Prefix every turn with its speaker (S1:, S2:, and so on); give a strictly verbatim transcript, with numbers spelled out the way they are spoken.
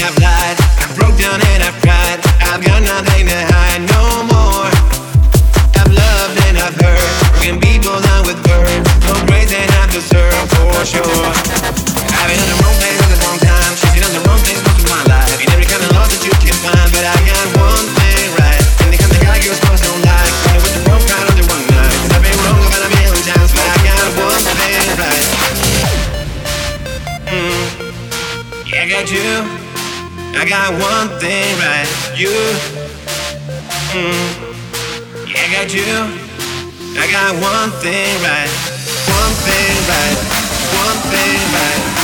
S1: I've lied, I've broke down and I've cried. I've got nothing to hide no more. I've loved and I've hurt, broken people down with words. No grace and I've deserved for sure. I've been in the wrong place at the wrong time, chasing on the wrong things most of my life. Ain't every kind of love that you can find, but I got one thing right. And the kind of guy you're supposed to like, play with the wrong kind on the one night. Cause I've been wrong about a million times, but I got one thing right. Mm. Yeah, I got you. I got one thing right. You. Mm. Yeah, I got you. I got one thing right. One thing right. One thing right.